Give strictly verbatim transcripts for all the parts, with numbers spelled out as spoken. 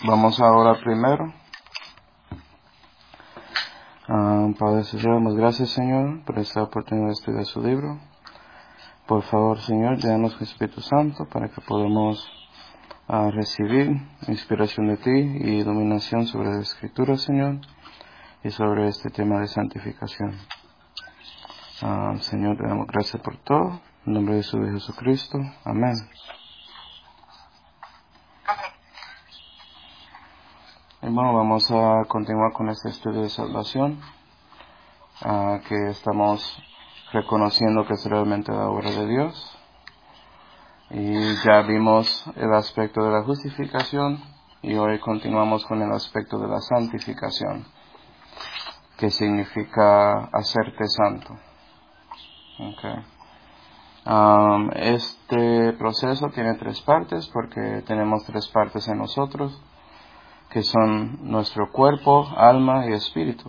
Vamos a orar primero. Uh, Padre, te damos gracias, Señor, por esta oportunidad de estudiar su libro. Por favor, Señor, llénanos con Espíritu Santo para que podamos uh, recibir inspiración de ti y iluminación sobre la Escritura, Señor, y sobre este tema de santificación. Uh, Señor, te damos gracias por todo. En nombre de su Hijo Jesucristo. Amén. Y bueno, vamos a continuar con este estudio de salvación, uh, que estamos reconociendo que es realmente la obra de Dios. Y ya vimos el aspecto de la justificación y hoy continuamos con el aspecto de la santificación, que significa hacerte santo. Okay. Um, este proceso tiene tres partes porque tenemos tres partes en nosotros, que son nuestro cuerpo, alma y espíritu.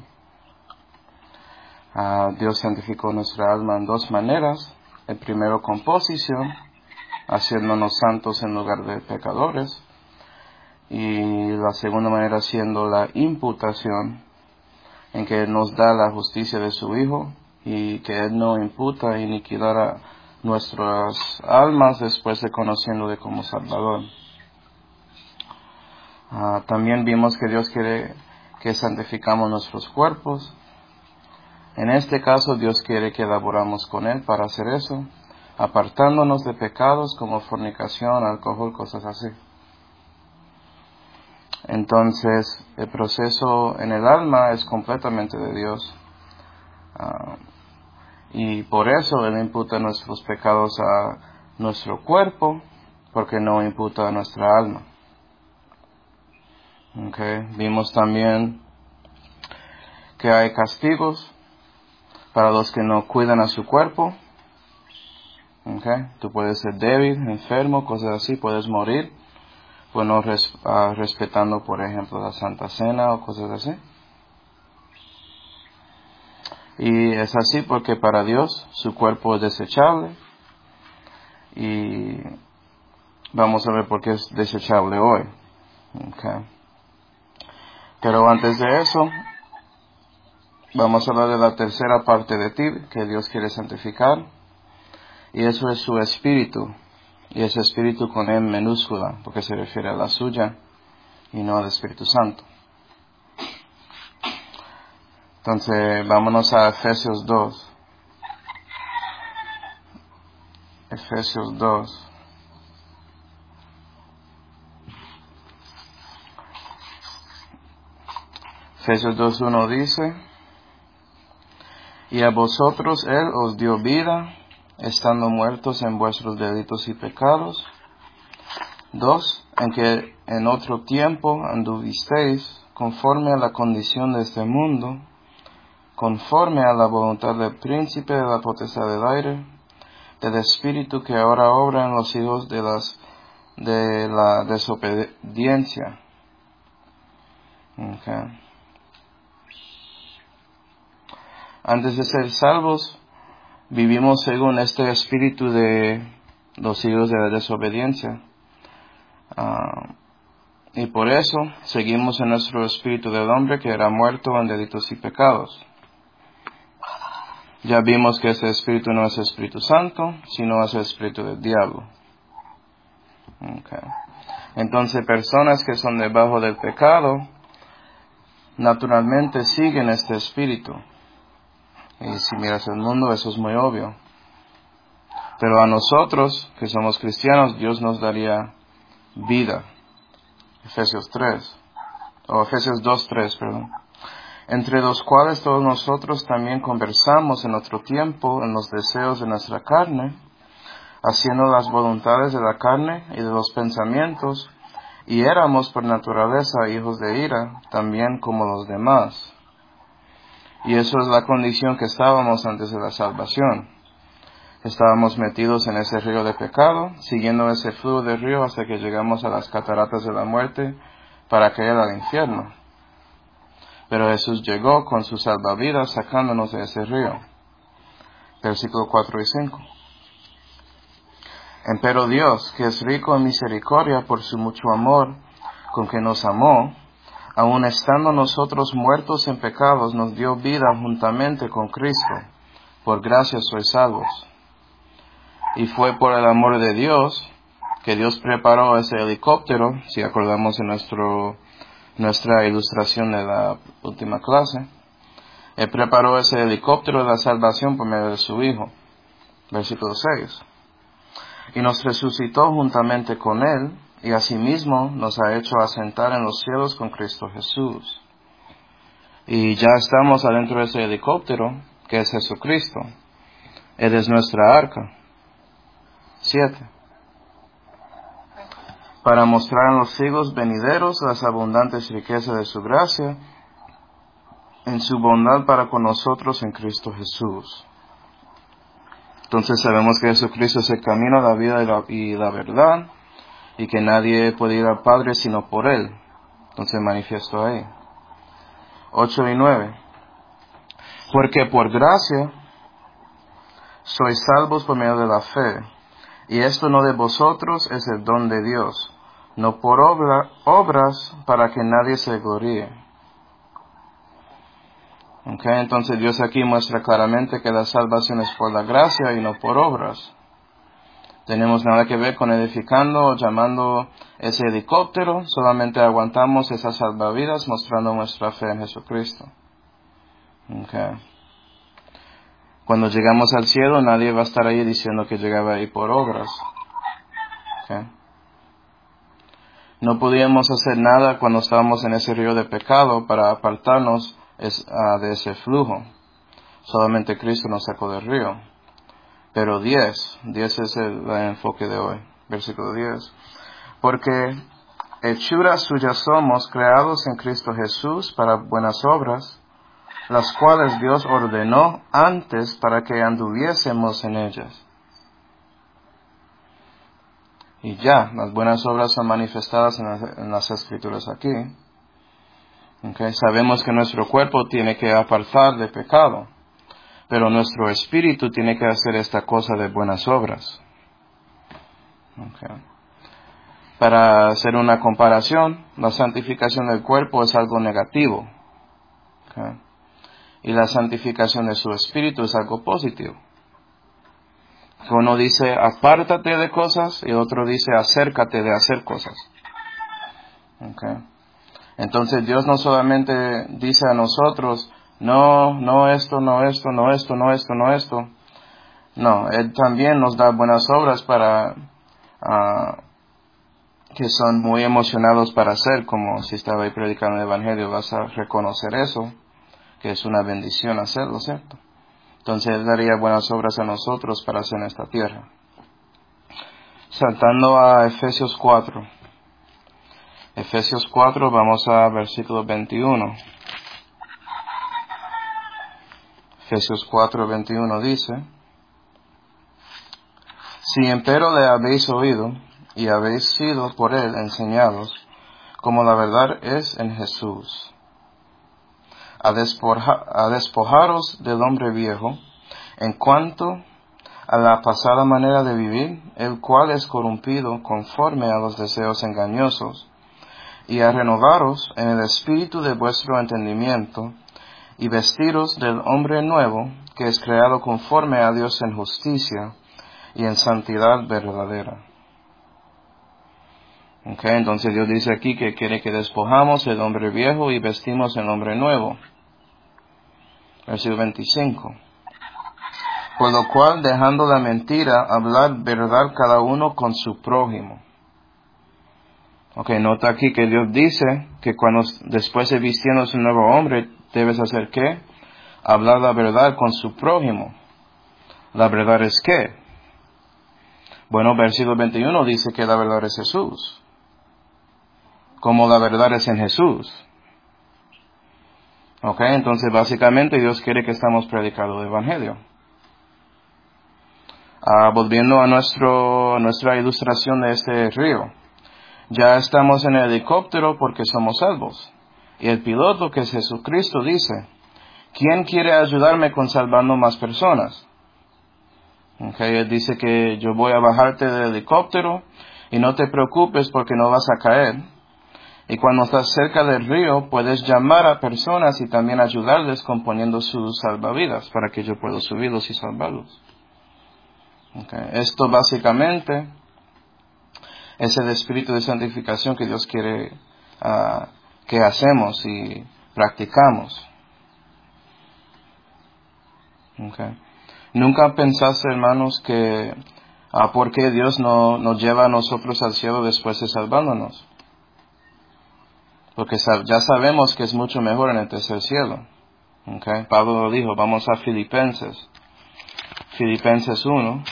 Uh, Dios santificó nuestra alma en dos maneras. El primero con posición, haciéndonos santos en lugar de pecadores. Y la segunda manera siendo la imputación, en que nos da la justicia de su Hijo y que Él no imputa y aniquilará nuestras almas después de conociéndole como Salvador. Uh, también vimos que Dios quiere que santificamos nuestros cuerpos. En este caso, Dios quiere que laboramos con Él para hacer eso, apartándonos de pecados como fornicación, alcohol, cosas así. Entonces, el proceso en el alma es completamente de Dios. Uh, y por eso Él imputa nuestros pecados a nuestro cuerpo, porque no imputa a nuestra alma. Okay. Vimos también que hay castigos para los que no cuidan a su cuerpo. Okay. Tú puedes ser débil, enfermo, cosas así, puedes morir por no res, uh, respetando, por ejemplo, la Santa Cena o cosas así. Y es así porque para Dios su cuerpo es desechable. Y vamos a ver por qué es desechable hoy. Okay. Pero antes de eso, vamos a hablar de la tercera parte de ti que Dios quiere santificar. Y eso es su espíritu. Y ese espíritu con M minúscula, porque se refiere a la suya y no al Espíritu Santo. Entonces, vámonos a Efesios dos. Efesios dos. Efesios dos uno dice: Y a vosotros Él os dio vida, estando muertos en vuestros delitos y pecados. Dos, en que en otro tiempo anduvisteis conforme a la condición de este mundo, conforme a la voluntad del príncipe de la potestad del aire, del espíritu que ahora obra en los hijos de, las, de la desobediencia. Okay. Antes de ser salvos, vivimos según este espíritu de los hijos de la desobediencia. Uh, y por eso seguimos en nuestro espíritu del hombre que era muerto en delitos y pecados. Ya vimos que ese espíritu no es Espíritu Santo, sino es el espíritu del diablo. Okay. Entonces, personas que son debajo del pecado, naturalmente siguen este espíritu. Y si miras el mundo, eso es muy obvio. Pero a nosotros, que somos cristianos, Dios nos daría vida. Efesios tres, o Efesios dos tres, perdón. Entre los cuales todos nosotros también conversamos en otro tiempo en los deseos de nuestra carne, haciendo las voluntades de la carne y de los pensamientos, y éramos por naturaleza hijos de ira, también como los demás. Y eso es la condición que estábamos antes de la salvación. Estábamos metidos en ese río de pecado, siguiendo ese flujo de río hasta que llegamos a las cataratas de la muerte para caer al infierno. Pero Jesús llegó con su salvavidas sacándonos de ese río. Versículos cuatro y cinco. Empero Dios, que es rico en misericordia por su mucho amor, con que nos amó, aun estando nosotros muertos en pecados, nos dio vida juntamente con Cristo. Por gracia sois salvos. Y fue por el amor de Dios que Dios preparó ese helicóptero, si acordamos en nuestro, nuestra ilustración de la última clase. Él preparó ese helicóptero de la salvación por medio de su Hijo. Versículo seis. Y nos resucitó juntamente con Él, y asimismo nos ha hecho asentar en los cielos con Cristo Jesús. Y ya estamos adentro de ese helicóptero, que es Jesucristo. Él es nuestra arca. Siete. Para mostrar en los siglos venideros las abundantes riquezas de su gracia, en su bondad para con nosotros en Cristo Jesús. Entonces sabemos que Jesucristo es el camino, la vida y la, y la verdad, y que nadie puede ir al Padre sino por Él. Entonces manifiesto ahí. Ocho y nueve. Porque por gracia sois salvos por medio de la fe, y esto no de vosotros, es el don de Dios, no por obra, obras para que nadie se gloríe. Okay, entonces Dios aquí muestra claramente que la salvación es por la gracia y no por obras. Tenemos nada que ver con edificando o llamando ese helicóptero, solamente aguantamos esas salvavidas mostrando nuestra fe en Jesucristo. Okay. Cuando llegamos al cielo, nadie va a estar ahí diciendo que llegaba ahí por obras. Okay. No podíamos hacer nada cuando estábamos en ese río de pecado para apartarnos es, uh, de ese flujo. Solamente Cristo nos sacó del río. Pero diez, diez es el, el enfoque de hoy. Versículo diez. Porque hechura suya somos, creados en Cristo Jesús para buenas obras, las cuales Dios ordenó antes para que anduviésemos en ellas. Y ya, las buenas obras son manifestadas en las, en las Escrituras aquí. Okay. Sabemos que nuestro cuerpo tiene que apartar de pecado, pero nuestro espíritu tiene que hacer esta cosa de buenas obras. Okay. Para hacer una comparación, la santificación del cuerpo es algo negativo. Okay. Y la santificación de su espíritu es algo positivo. Uno dice, apártate de cosas, y otro dice, acércate de hacer cosas. Okay. Entonces Dios no solamente dice a nosotros, no, no esto, no esto, no esto, no esto, no esto. No, Él también nos da buenas obras para, uh, que son muy emocionados para hacer, como si estaba ahí predicando el Evangelio, vas a reconocer eso, que es una bendición hacerlo, ¿cierto? Entonces Él daría buenas obras a nosotros para hacer en esta tierra. Saltando a Efesios cuatro. Efesios cuatro, vamos a versículo veintiuno. Efesios cuatro, veintiuno dice, si empero le habéis oído, y habéis sido por Él enseñados, como la verdad es en Jesús, a, despoja, a despojaros del hombre viejo, en cuanto a la pasada manera de vivir, el cual es corrompido conforme a los deseos engañosos, y a renovaros en el espíritu de vuestro entendimiento, y vestiros del hombre nuevo, que es creado conforme a Dios en justicia y en santidad verdadera. Okay, entonces Dios dice aquí que quiere que despojamos el hombre viejo y vestimos el hombre nuevo. Versículo veinticinco. Por lo cual, dejando la mentira, hablar verdad cada uno con su prójimo. Ok, nota aquí que Dios dice que cuando después de vistiéndose un nuevo hombre, debes hacer ¿qué? Hablar la verdad con su prójimo. ¿La verdad es qué? Bueno, versículo veintiuno dice que la verdad es Jesús. Como la verdad es en Jesús. Ok, entonces básicamente Dios quiere que estamos predicando el Evangelio. Ah, volviendo a, nuestro, a nuestra ilustración de este río. Ya estamos en el helicóptero porque somos salvos. Y el piloto, que es Jesucristo, dice, ¿quién quiere ayudarme con salvando más personas? Okay, él dice que yo voy a bajarte del helicóptero y no te preocupes porque no vas a caer. Y cuando estás cerca del río, puedes llamar a personas y también ayudarles componiendo sus salvavidas para que yo pueda subirlos y salvarlos. Okay. Esto básicamente es el espíritu de santificación que Dios quiere uh, que hacemos y practicamos. Okay. ¿Nunca pensaste, hermanos, que uh, por qué Dios no nos lleva a nosotros al cielo después de salvándonos? Porque ya sabemos que es mucho mejor en el tercer cielo. Okay. Pablo lo dijo. Vamos a Filipenses. Filipenses uno.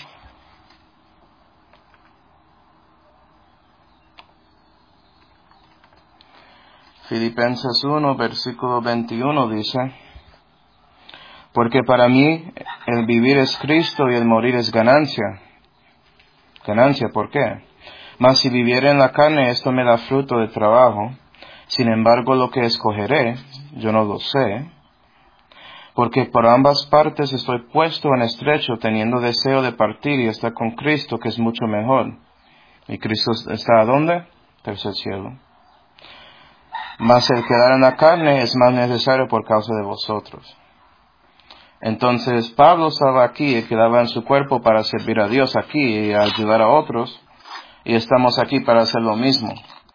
Filipenses uno, versículo veintiuno dice: porque para mí el vivir es Cristo y el morir es ganancia. Ganancia, ¿por qué? Mas si viviera en la carne, esto me da fruto de trabajo. Sin embargo, lo que escogeré, yo no lo sé, porque por ambas partes estoy puesto en estrecho, teniendo deseo de partir y estar con Cristo, que es mucho mejor. ¿Y Cristo está ¿a dónde? Tercer cielo. Mas el quedar en la carne es más necesario por causa de vosotros. Entonces, Pablo estaba aquí y quedaba en su cuerpo para servir a Dios aquí y ayudar a otros, y estamos aquí para hacer lo mismo.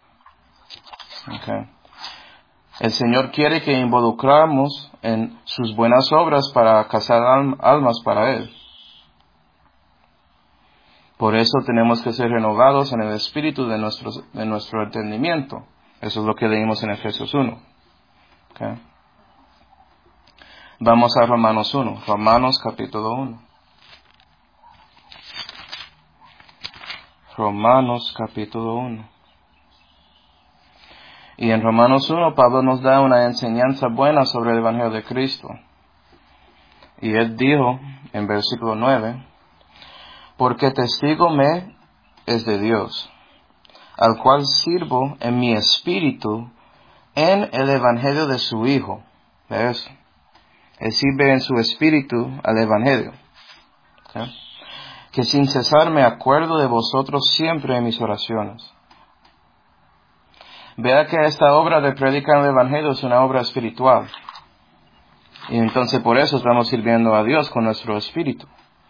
Okay. El Señor quiere que involucramos en sus buenas obras para cazar almas para Él. Por eso tenemos que ser renovados en el espíritu de nuestro, de nuestro entendimiento. Eso es lo que leímos en Efesios uno. Okay. Vamos a Romanos uno. Romanos capítulo uno. Romanos capítulo uno. Y en Romanos uno, Pablo nos da una enseñanza buena sobre el Evangelio de Cristo. Y él dijo en versículo nueve: porque testigo me es de Dios, al cual sirvo en mi espíritu en el Evangelio de su Hijo. ¿Ves? Él sirve en su espíritu al Evangelio. ¿Okay? Que sin cesar me acuerdo de vosotros siempre en mis oraciones. Vea que esta obra de predicar el Evangelio es una obra espiritual. Y entonces por eso estamos sirviendo a Dios con nuestro espíritu.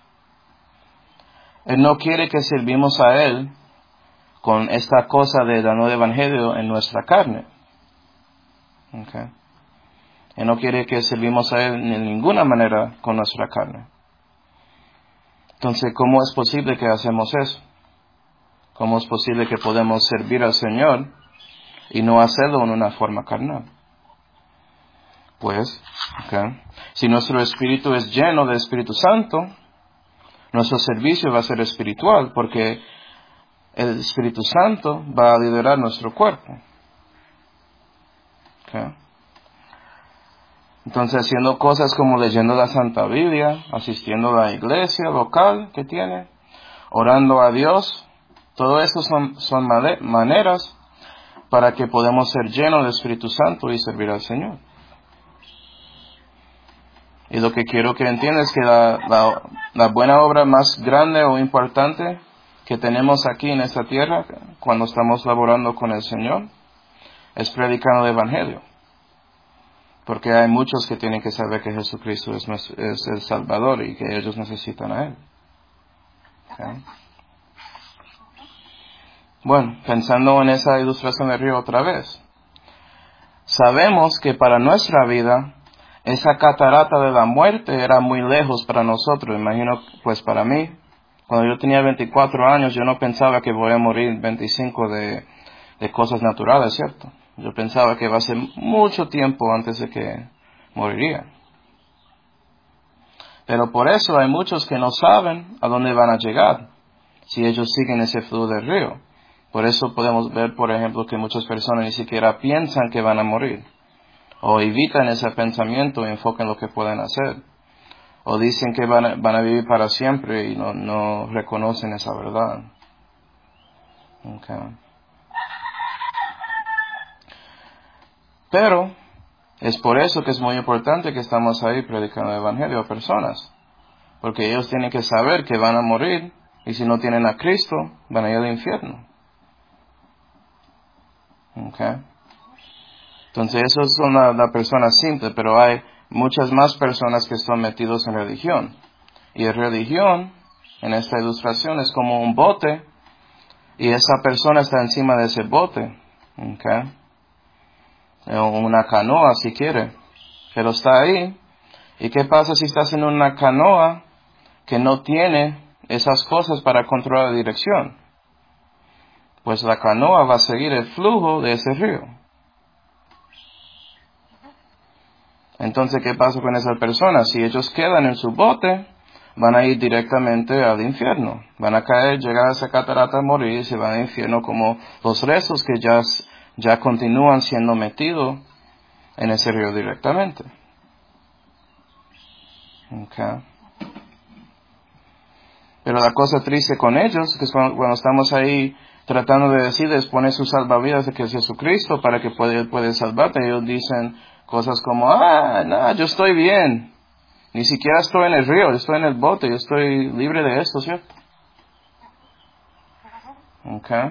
Él no quiere que servimos a Él con esta cosa de dar el Evangelio en nuestra carne. Okay. Él no quiere que servimos a Él de ninguna manera con nuestra carne. Entonces, ¿cómo es posible que hacemos eso? ¿Cómo es posible que podemos servir al Señor y no hacerlo en una forma carnal? Pues, okay, si nuestro espíritu es lleno del Espíritu Santo, nuestro servicio va a ser espiritual, porque el Espíritu Santo va a liderar nuestro cuerpo. Okay. Entonces, haciendo cosas como leyendo la Santa Biblia, asistiendo a la iglesia local que tiene, orando a Dios, todo eso son, son maneras para que podamos ser llenos del Espíritu Santo y servir al Señor. Y lo que quiero que entiendas es que la, la, la buena obra más grande o importante que tenemos aquí en esta tierra, cuando estamos laborando con el Señor, es predicar el Evangelio. Porque hay muchos que tienen que saber que Jesucristo es, nuestro, es el Salvador y que ellos necesitan a Él. Okay. Bueno, pensando en esa ilustración del río otra vez, sabemos que para nuestra vida, esa catarata de la muerte era muy lejos para nosotros. Imagino, pues para mí, cuando yo tenía veinticuatro años, yo no pensaba que voy a morir veinticinco de, de cosas naturales, ¿cierto? Yo pensaba que va a ser mucho tiempo antes de que moriría. Pero por eso hay muchos que no saben a dónde van a llegar si ellos siguen ese flujo del río. Por eso podemos ver, por ejemplo, que muchas personas ni siquiera piensan que van a morir. O evitan ese pensamiento y enfocan lo que pueden hacer. O dicen que van a, van a vivir para siempre y no, no reconocen esa verdad. Okay. Pero es por eso que es muy importante que estamos ahí predicando el Evangelio a personas. Porque ellos tienen que saber que van a morir y si no tienen a Cristo, van a ir al infierno. Okay. Entonces, eso es una, la persona simple, pero hay muchas más personas que están metidos en religión. Y en religión, en esta ilustración, es como un bote, y esa persona está encima de ese bote, ¿ok? O una canoa, si quiere, pero está ahí. ¿Y qué pasa si estás en una canoa que no tiene esas cosas para controlar la dirección? Pues la canoa va a seguir el flujo de ese río. Entonces, ¿qué pasa con esas personas? Si ellos quedan en su bote, van a ir directamente al infierno. Van a caer, llegar a esa catarata, morir, y se van al infierno como los restos que ya, ya continúan siendo metidos en ese río directamente. Okay. Pero la cosa triste con ellos es que cuando, cuando estamos ahí tratando de decirles, pone sus salvavidas de que es Jesucristo para que puede, Él puede salvarte, ellos dicen cosas como, ah, no, yo estoy bien. Ni siquiera estoy en el río, yo estoy en el bote, yo estoy libre de esto, ¿cierto? Okay.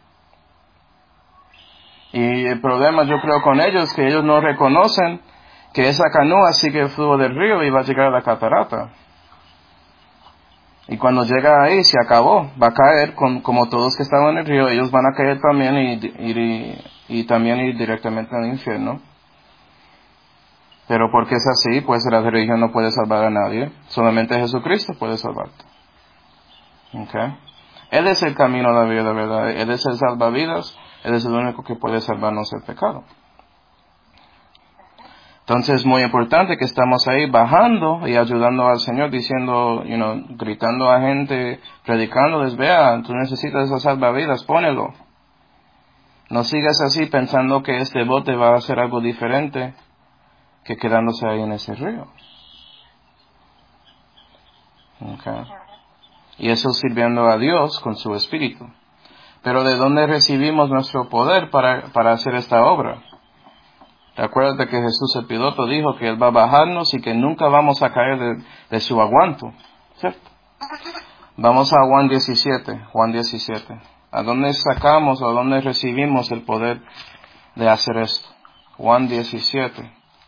Y el problema yo creo con ellos es que ellos no reconocen que esa canoa sigue el flujo del río y va a llegar a la catarata. Y cuando llega ahí, se acabó, va a caer con, como todos que estaban en el río, ellos van a caer también y, y, y, y también ir directamente al infierno. Pero porque es así, pues la religión no puede salvar a nadie, solamente Jesucristo puede salvarte. Okay. Él es el camino, la vida, la verdad, Él es el salvavidas, Él es el único que puede salvarnos del pecado. Entonces es muy importante que estamos ahí bajando y ayudando al Señor, diciendo, you know, gritando a gente, predicándoles, vea, tú necesitas esa salvavidas, pónelo. No sigas así pensando que este bote va a hacer algo diferente que quedándose ahí en ese río. Okay. Y eso sirviendo a Dios con su Espíritu. Pero ¿de dónde recibimos nuestro poder para, para hacer esta obra? Acuérdate que Jesús el piloto dijo que Él va a bajarnos y que nunca vamos a caer de, de su aguanto, ¿cierto? Vamos a Juan diecisiete, Juan diecisiete. ¿A dónde sacamos o a dónde recibimos el poder de hacer esto? Juan diecisiete.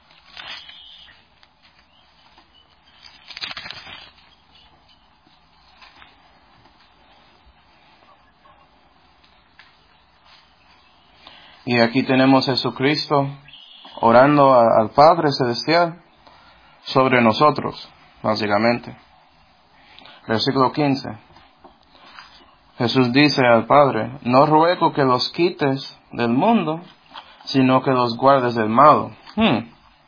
Y aquí tenemos a Jesucristo orando a, al Padre Celestial sobre nosotros, básicamente. Versículo quince. Jesús dice al Padre, no ruego que los quites del mundo, sino que los guardes del malo. Hmm.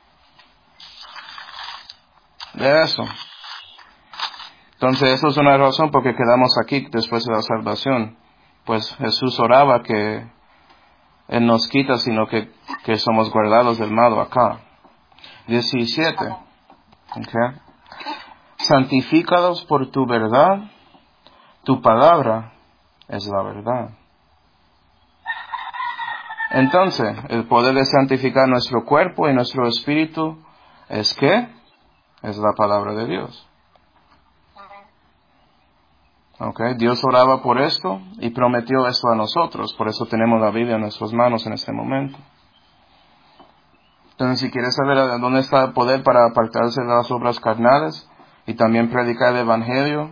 De eso. Entonces, eso es una razón por qué quedamos aquí después de la salvación. Pues Jesús oraba que Él nos quita, sino que, que somos guardados del malo acá. diecisiete. Okay. Santifícalos por tu verdad, tu palabra es la verdad. Entonces, el poder de santificar nuestro cuerpo y nuestro espíritu es ¿qué? Es la palabra de Dios. Okay. Dios oraba por esto y prometió esto a nosotros, por eso tenemos la Biblia en nuestras manos en este momento. Entonces, si quieres saber a dónde está el poder para apartarse de las obras carnales y también predicar el Evangelio,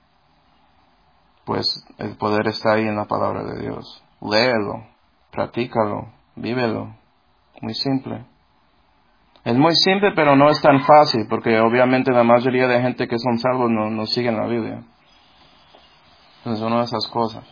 pues el poder está ahí en la palabra de Dios. Léelo, practícalo, vívelo. Muy simple. Es muy simple, pero no es tan fácil, porque obviamente la mayoría de gente que son salvos no, no siguen la Biblia. Entonces, una de esas cosas.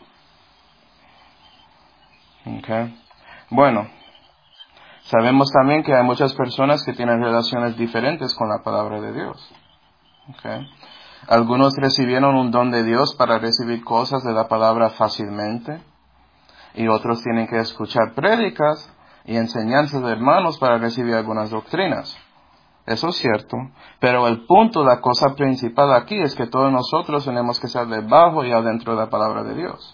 Okay. Bueno, sabemos también que hay muchas personas que tienen relaciones diferentes con la palabra de Dios. Okay. Algunos recibieron un don de Dios para recibir cosas de la palabra fácilmente, y otros tienen que escuchar prédicas y enseñanzas de hermanos para recibir algunas doctrinas. Eso es cierto, pero el punto, la cosa principal aquí es que todos nosotros tenemos que estar debajo y adentro de la palabra de Dios.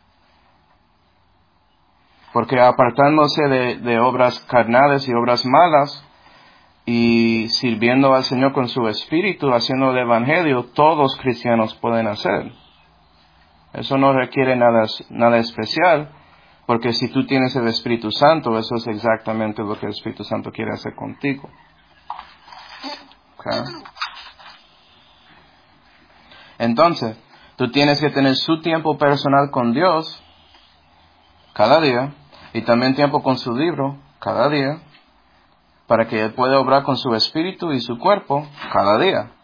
Porque apartándose de, de obras carnales y obras malas y sirviendo al Señor con su espíritu, haciendo el evangelio, todos cristianos pueden hacer. Eso no requiere nada, nada especial, Porque si tú tienes el Espíritu Santo, eso es exactamente lo que el Espíritu Santo quiere hacer contigo. ¿Okay? Entonces, tú tienes que tener su tiempo personal con Dios cada día y también tiempo con su libro cada día para que Él pueda obrar con su espíritu y su cuerpo cada día.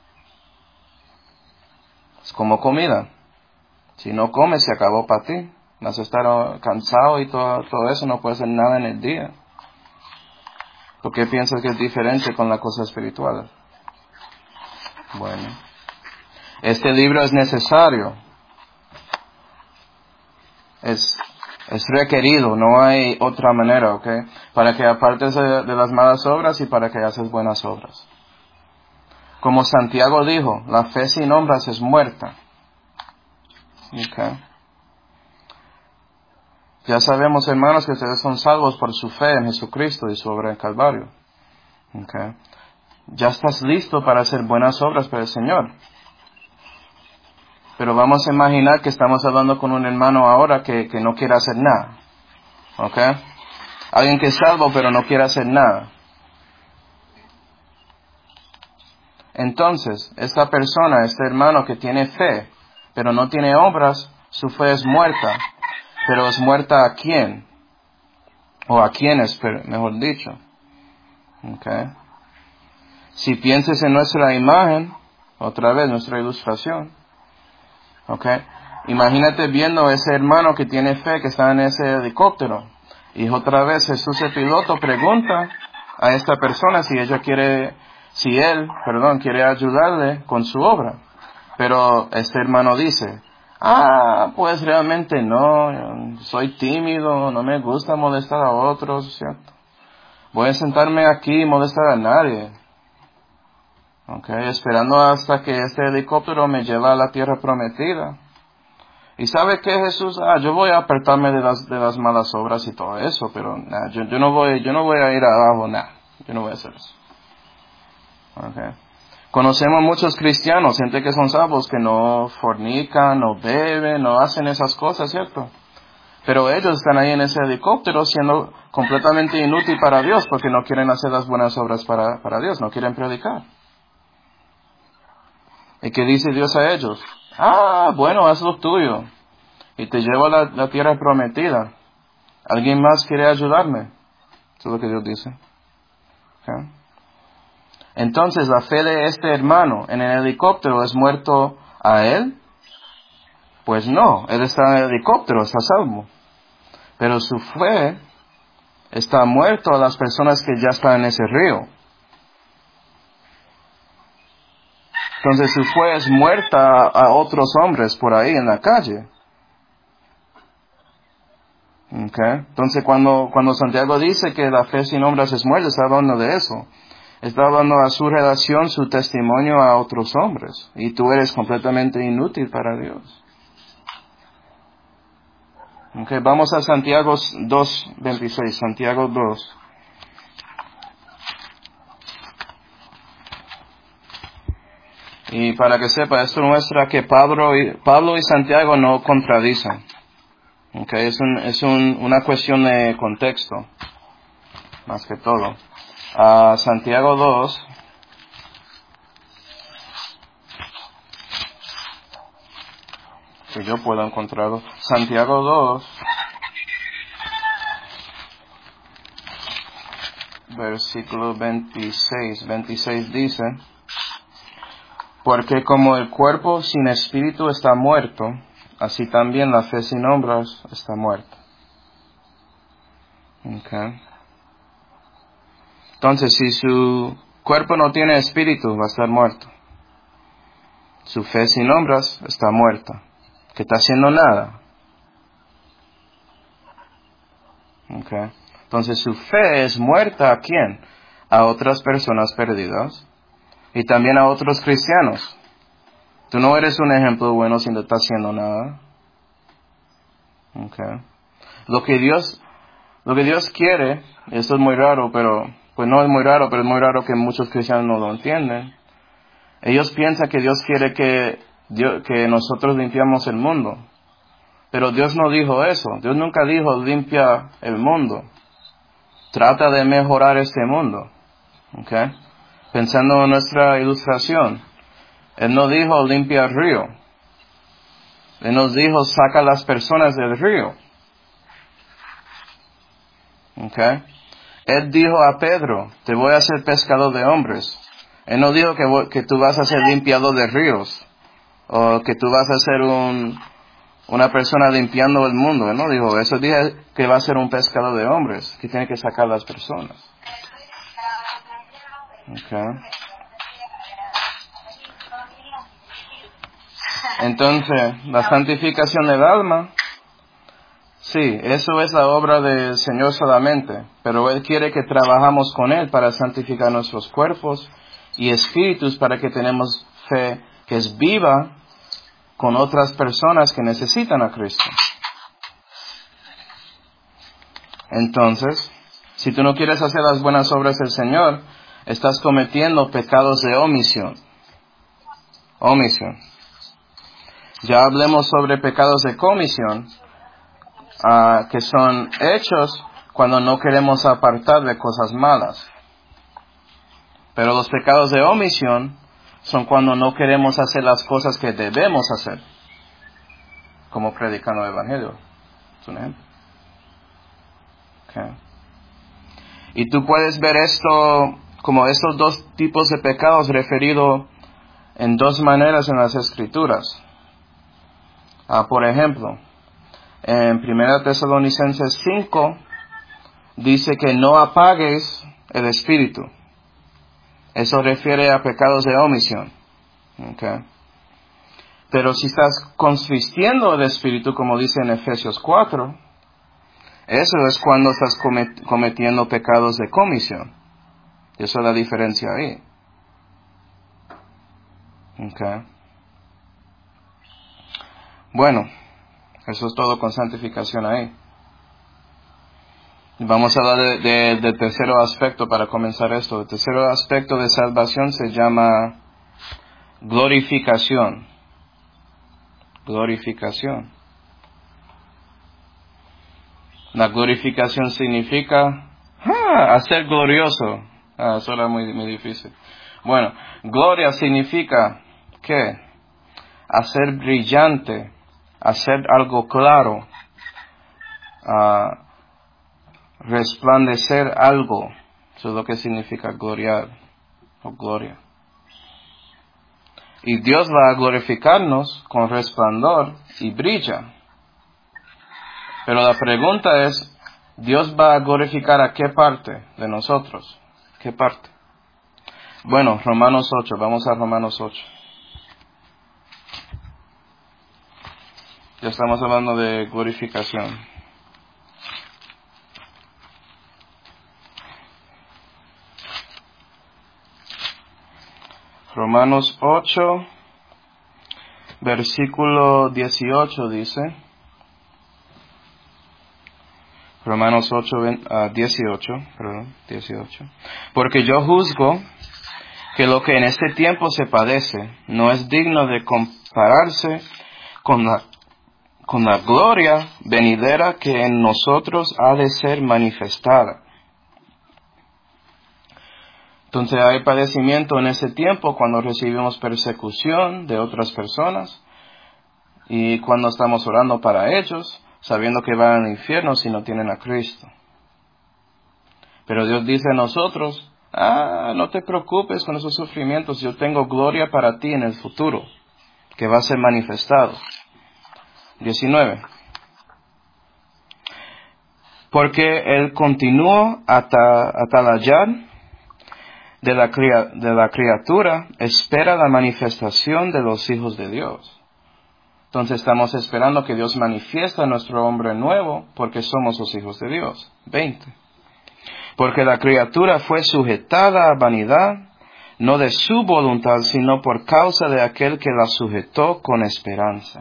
Es como comida. Si no comes, se acabó para ti. Vas a estar cansado y todo, todo eso, no puedes hacer nada en el día. ¿Por qué piensas que es diferente con la cosa espiritual? Bueno, este libro es necesario. Es, es requerido, no hay otra manera, ¿ok? Para que apartes de, de las malas obras y para que haces buenas obras. Como Santiago dijo, la fe sin obras es muerta. ¿Ok? Ya sabemos, hermanos, que ustedes son salvos por su fe en Jesucristo y su obra en Calvario. ¿Ok? Ya estás listo para hacer buenas obras para el Señor. Pero vamos a imaginar que estamos hablando con un hermano ahora que, que no quiere hacer nada. ¿Ok? Alguien que es salvo pero no quiere hacer nada. Entonces, esta persona, este hermano que tiene fe, pero no tiene obras, su fe es muerta. Pero es muerta ¿a quién? O a quiénes, mejor dicho. ¿Ok? Si piensas en nuestra imagen, otra vez, nuestra ilustración. ¿Ok? Imagínate viendo a ese hermano que tiene fe, que está en ese helicóptero. Y otra vez Jesús el piloto pregunta a esta persona si ella quiere, si él, perdón, quiere ayudarle con su obra. Pero este hermano dice, ah, pues realmente no, soy tímido, no me gusta molestar a otros, ¿cierto? Voy a sentarme aquí y molestar a nadie. Okay, esperando hasta que este helicóptero me lleve a la tierra prometida. ¿Y sabe qué, Jesús? Ah, yo voy a apartarme de las, de las malas obras y todo eso, pero nah, yo, yo no voy, yo no voy a ir abajo, nada. Yo no voy a hacer eso. Okay. Conocemos muchos cristianos, gente que son salvos, que no fornican, no beben, no hacen esas cosas, ¿cierto? Pero ellos están ahí en ese helicóptero siendo completamente inútil para Dios, porque no quieren hacer las buenas obras para, para Dios, no quieren predicar. ¿Y qué dice Dios a ellos? Ah, bueno, haz lo tuyo. Y te llevo a la, la tierra prometida. ¿Alguien más quiere ayudarme? Eso es lo que Dios dice. ¿Okay? Entonces, la fe de este hermano en el helicóptero es muerto a él. Pues no, él está en el helicóptero, está salvo. Pero su fe está muerto a las personas que ya están en ese río. Entonces su fe es muerta a otros hombres por ahí en la calle. Okay. Entonces cuando, cuando Santiago dice que la fe sin obras es muerta, está hablando de eso. Está hablando a su relación, su testimonio a otros hombres. Y tú eres completamente inútil para Dios. Okay. Vamos a Santiago dos veintiséis. Santiago dos. Y para que sepa, esto muestra que Pablo y, Pablo y Santiago no contradicen. Okay, es un, es un, una cuestión de contexto, más que todo. Uh, Santiago dos. Si yo puedo encontrarlo. Santiago dos. Versículo veintiséis. veintiséis dice, porque como el cuerpo sin espíritu está muerto, así también la fe sin obras está muerta. Okay. Entonces, si su cuerpo no tiene espíritu, va a estar muerto. Su fe sin obras está muerta. Que está haciendo nada. Okay. Entonces, su fe es muerta ¿a quién? A otras personas perdidas. Y también a otros cristianos. Tú no eres un ejemplo bueno si no estás haciendo nada. Okay. Lo que Dios, lo que Dios quiere, esto es muy raro, pero, pues no es muy raro, pero es muy raro que muchos cristianos no lo entienden. Ellos piensan que Dios quiere que, Dios, que nosotros limpiamos el mundo. Pero Dios no dijo eso. Dios nunca dijo limpia el mundo. Trata de mejorar este mundo. ¿Okay? Pensando en nuestra ilustración. Él no dijo limpia el río. Él nos dijo saca las personas del río. ¿Okay? Él dijo a Pedro, te voy a hacer pescador de hombres. Él no dijo que, voy, que tú vas a ser limpiador de ríos. O que tú vas a ser un, una persona limpiando el mundo. Él no dijo eso. Dijo que va a ser un pescador de hombres. Que tiene que sacar las personas. Okay. Entonces, la santificación del alma, sí, eso es la obra del Señor solamente, pero Él quiere que trabajamos con Él para santificar nuestros cuerpos y espíritus para que tenemos fe que es viva con otras personas que necesitan a Cristo. Entonces, si tú no quieres hacer las buenas obras del Señor, estás cometiendo pecados de omisión. Omisión. Ya hablemos sobre pecados de comisión, uh, que son hechos cuando no queremos apartar de cosas malas. Pero los pecados de omisión son cuando no queremos hacer las cosas que debemos hacer, como predicando el Evangelio. Es un ejemplo. Okay. Y tú puedes ver esto como estos dos tipos de pecados referidos en dos maneras en las Escrituras. Uh, por ejemplo, en primera Tesalonicenses cinco dice que no apagues el espíritu. Eso refiere a pecados de omisión. Okay. Pero si estás constristiendo el espíritu, como dice en Efesios cuatro, eso es cuando estás comet- cometiendo pecados de comisión. Esa es la diferencia ahí. Okay. Bueno, eso es todo con santificación ahí. Vamos a hablar de, de, del tercero aspecto para comenzar esto. El tercer aspecto de salvación se llama glorificación. Glorificación. La glorificación significa ah, hacer glorioso. Ah, eso era muy, muy difícil. Bueno, gloria significa ¿qué? Hacer brillante, hacer algo claro, uh, resplandecer algo. Eso es lo que significa gloriar o gloria. Y Dios va a glorificarnos con resplandor y brilla. Pero la pregunta es, ¿Dios va a glorificar a qué parte de nosotros? ¿Qué parte? Bueno, Romanos ocho, vamos a Romanos ocho. Ya estamos hablando de glorificación. Romanos ocho, versículo dieciocho dice, Romanos ocho, dieciocho, perdón, dieciocho. Porque yo juzgo que lo que en este tiempo se padece no es digno de compararse con la, con la gloria venidera que en nosotros ha de ser manifestada. Entonces hay padecimiento en ese tiempo cuando recibimos persecución de otras personas y cuando estamos orando para ellos, sabiendo que van al infierno si no tienen a Cristo. Pero Dios dice a nosotros, ah, no te preocupes con esos sufrimientos, yo tengo gloria para ti en el futuro, que va a ser manifestado. diecinueve. Porque el continuo ata, atalayar de la, de la criatura espera la manifestación de los hijos de Dios. Entonces estamos esperando que Dios manifiesta a nuestro hombre nuevo porque somos los hijos de Dios. veinte. Porque la criatura fue sujetada a vanidad, no de su voluntad, sino por causa de aquel que la sujetó con esperanza.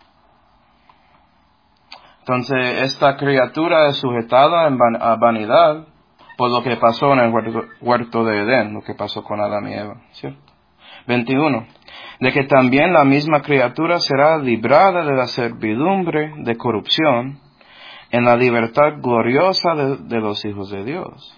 Entonces esta criatura es sujetada a vanidad por lo que pasó en el huerto, huerto de Edén, lo que pasó con Adán y Eva, ¿cierto? veintiuno. De que también la misma criatura será librada de la servidumbre de corrupción en la libertad gloriosa de, de los hijos de Dios.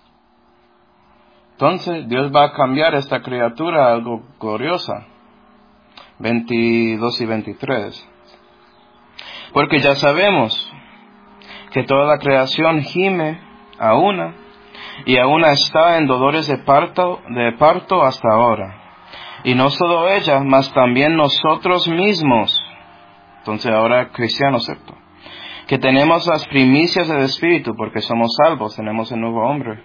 Entonces, Dios va a cambiar esta criatura a algo gloriosa. veintidós y veintitrés. Porque ya sabemos que toda la creación gime a una, y aún está en dolores de parto, de parto hasta ahora. Y no solo ella, mas también nosotros mismos. Entonces ahora cristianos, ¿cierto? Que tenemos las primicias del Espíritu, porque somos salvos, tenemos el nuevo hombre.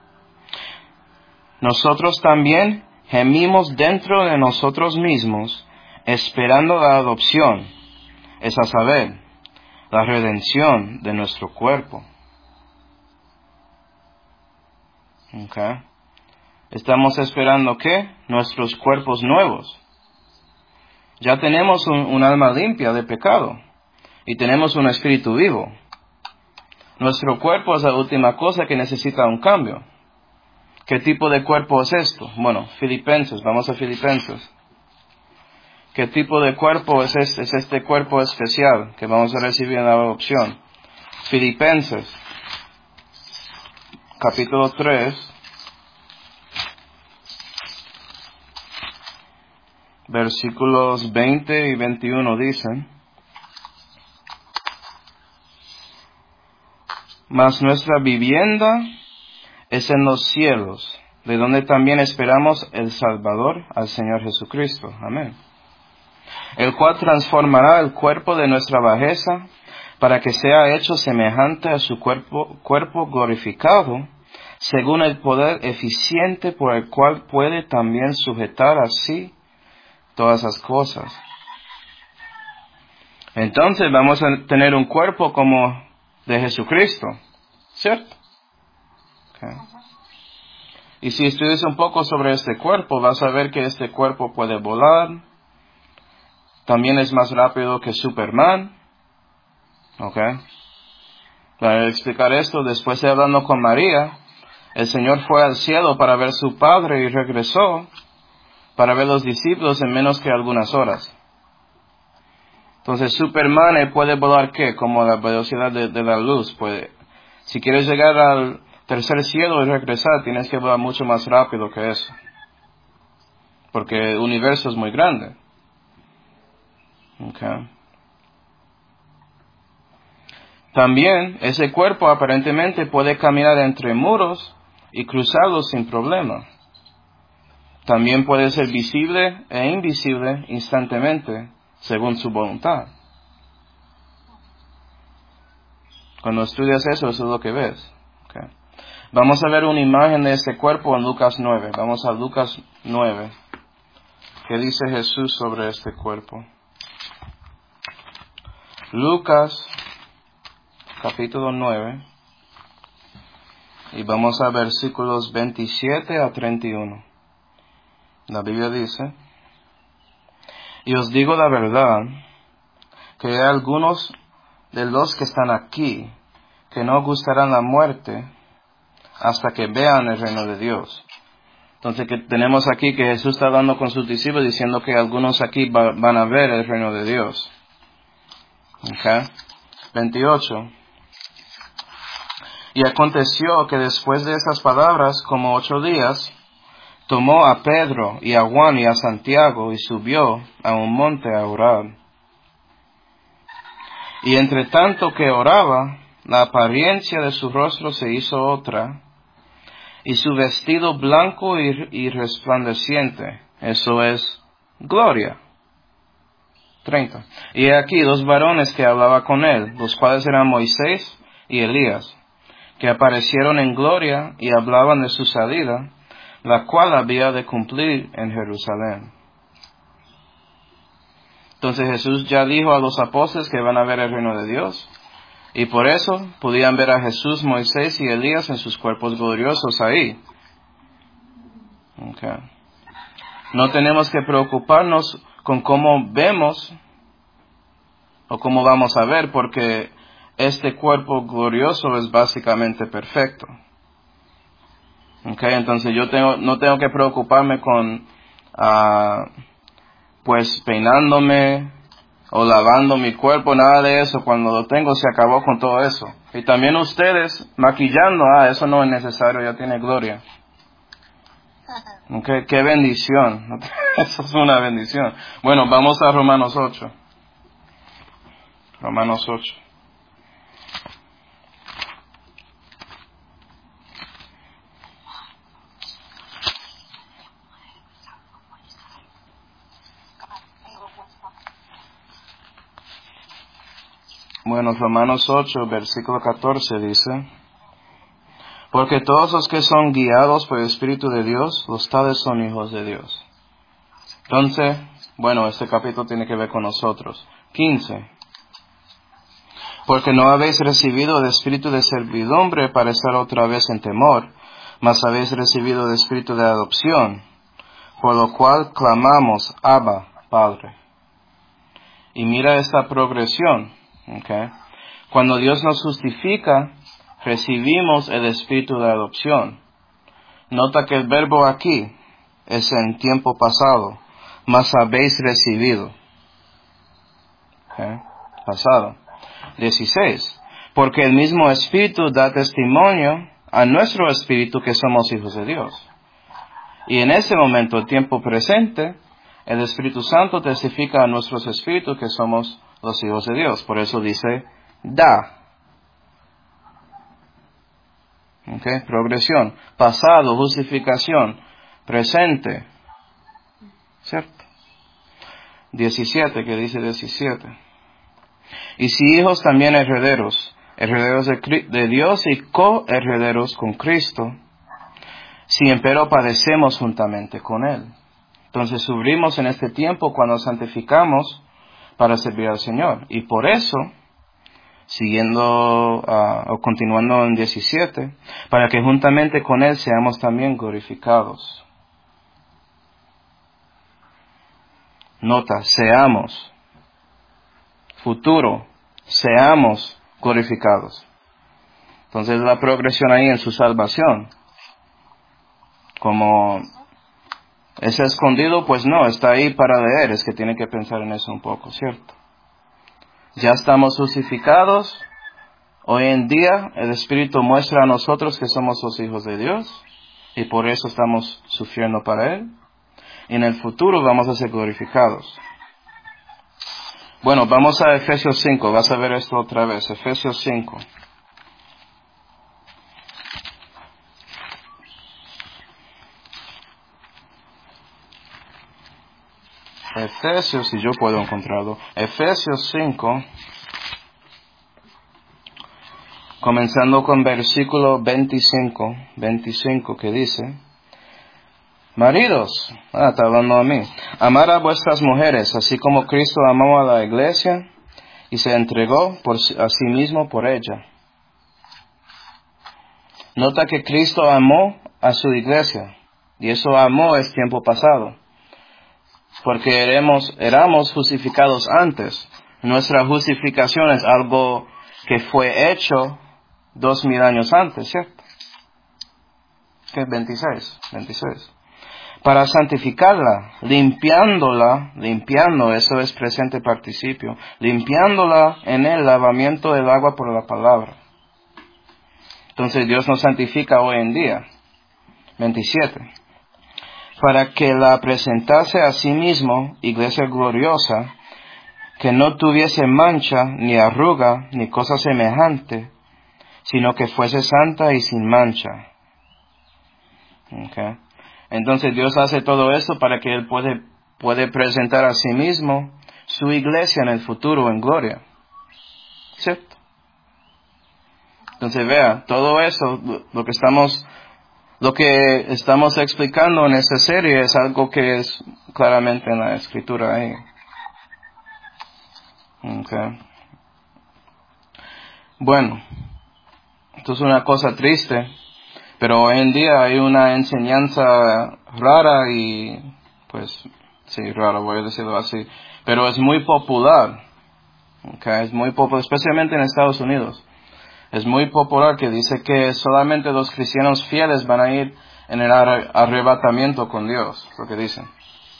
Nosotros también gemimos dentro de nosotros mismos, esperando la adopción, es a saber, la redención de nuestro cuerpo. Okay. Estamos esperando ¿qué? Nuestros cuerpos nuevos. Ya tenemos un, un alma limpia de pecado y tenemos un espíritu vivo. Nuestro cuerpo es la última cosa que necesita un cambio. ¿Qué tipo de cuerpo es esto? Bueno, Filipenses, vamos a Filipenses. ¿Qué tipo de cuerpo es este, es este cuerpo especial que vamos a recibir en la adopción? Filipenses, capítulo tres, versículos veinte y veintiuno dicen: Mas nuestra vivienda es en los cielos, de donde también esperamos el Salvador, al Señor Jesucristo. Amén. El cual transformará el cuerpo de nuestra bajeza para que sea hecho semejante a su cuerpo, cuerpo glorificado, según el poder eficiente por el cual puede también sujetar así todas las cosas. Entonces vamos a tener un cuerpo como de Jesucristo, ¿cierto? Okay. Y si estudias un poco sobre este cuerpo, vas a ver que este cuerpo puede volar. También es más rápido que Superman. ¿Ok? Para explicar esto, después de hablando con María, el Señor fue al cielo para ver a su Padre y regresó para ver a los discípulos en menos que algunas horas. Entonces Superman puede volar ¿qué? Como la velocidad de, de la luz. Puede. Si quieres llegar al tercer cielo y regresar, tienes que volar mucho más rápido que eso. Porque el universo es muy grande. Okay. También ese cuerpo aparentemente puede caminar entre muros y cruzarlos sin problema. También puede ser visible e invisible instantáneamente, según su voluntad. Cuando estudias eso, eso es lo que ves. Okay. Vamos a ver una imagen de este cuerpo en Lucas nueve. Vamos a Lucas nueve. ¿Qué dice Jesús sobre este cuerpo? Lucas, capítulo nueve, y vamos a versículos veintisiete a treinta y uno. La Biblia dice: Y os digo la verdad, que hay algunos de los que están aquí que no gustarán la muerte hasta que vean el reino de Dios. Entonces que tenemos aquí que Jesús está hablando con sus discípulos diciendo que algunos aquí va, van a ver el reino de Dios. Okay. veintiocho. Y aconteció que después de estas palabras, como ocho días, tomó a Pedro y a Juan y a Santiago y subió a un monte a orar. Y entre tanto que oraba, la apariencia de su rostro se hizo otra, y su vestido blanco y, y resplandeciente, eso es gloria. treinta. Y aquí dos varones que hablaba con él, los cuales eran Moisés y Elías, que aparecieron en gloria y hablaban de su salida, la cual había de cumplir en Jerusalén. Entonces Jesús ya dijo a los apóstoles que van a ver el reino de Dios, y por eso podían ver a Jesús, Moisés y Elías en sus cuerpos gloriosos ahí. Okay. No tenemos que preocuparnos con cómo vemos o cómo vamos a ver, porque este cuerpo glorioso es básicamente perfecto. Okay, entonces yo tengo, no tengo que preocuparme con uh, pues peinándome o lavando mi cuerpo, nada de eso. Cuando lo tengo se acabó con todo eso. Y también ustedes maquillando, ah, eso no es necesario, ya tiene gloria. Okay, qué bendición. Eso es una bendición. Bueno, vamos a Romanos ocho. Romanos ocho. Bueno, Romanos ocho, versículo catorce dice: porque todos los que son guiados por el Espíritu de Dios, los tales son hijos de Dios. Entonces, bueno, este capítulo tiene que ver con nosotros. quince. Porque no habéis recibido el espíritu de servidumbre para estar otra vez en temor, mas habéis recibido el espíritu de adopción, por lo cual clamamos, Abba, Padre. Y mira esta progresión, ¿okay? Cuando Dios nos justifica, recibimos el espíritu de adopción. Nota que el verbo aquí es en tiempo pasado, mas habéis recibido. ¿Okay? Pasado. dieciséis. Porque el mismo espíritu da testimonio a nuestro espíritu que somos hijos de Dios. Y en ese momento, el tiempo presente, el Espíritu Santo testifica a nuestros espíritus que somos los hijos de Dios. Por eso dice, da. Okay, progresión, pasado, justificación, presente, ¿cierto? diecisiete, que dice diecisiete. Y si hijos también herederos, herederos de, de Dios y coherederos con Cristo, si empero padecemos juntamente con Él. Entonces sufrimos en este tiempo cuando santificamos para servir al Señor. Y por eso, siguiendo uh, o continuando en diecisiete, para que juntamente con Él seamos también glorificados. Nota, seamos, futuro, seamos glorificados. Entonces la progresión ahí en su salvación. Como es escondido, pues no, está ahí para leer, es que tiene que pensar en eso un poco, ¿cierto? Ya estamos justificados. Hoy en día el Espíritu muestra a nosotros que somos los hijos de Dios y por eso estamos sufriendo para Él. Y en el futuro vamos a ser glorificados. Bueno, vamos a Efesios cinco, vas a ver esto otra vez, Efesios cinco. Efesios, si yo puedo encontrarlo, Efesios cinco, comenzando con versículo veinticinco, veinticinco que dice, maridos, ah, está hablando a mí, amad a vuestras mujeres, así como Cristo amó a la iglesia y se entregó por, a sí mismo por ella. Nota que Cristo amó a su iglesia, y eso amó es tiempo pasado. Porque éramos, éramos justificados antes. Nuestra justificación es algo que fue hecho dos mil años antes, ¿cierto? ¿Qué? veintiséis, veintiséis. Para santificarla, limpiándola, limpiando, eso es presente participio, limpiándola en el lavamiento del agua por la palabra. Entonces Dios nos santifica hoy en día. veintisiete. Para que la presentase a sí mismo, iglesia gloriosa, que no tuviese mancha, ni arruga, ni cosa semejante, sino que fuese santa y sin mancha. Okay. Entonces Dios hace todo eso para que Él puede, puede presentar a sí mismo su iglesia en el futuro en gloria. ¿Cierto? Entonces vea, todo eso, lo que estamos... Lo que estamos explicando en esta serie es algo que es claramente en la escritura ahí. Okay. Bueno, esto es una cosa triste, pero hoy en día hay una enseñanza rara y, pues, sí, rara, voy a decirlo así, pero es muy popular. Okay, es muy popular, especialmente en Estados Unidos. Es muy popular que dice que solamente los cristianos fieles van a ir en el arrebatamiento con Dios, lo que dicen.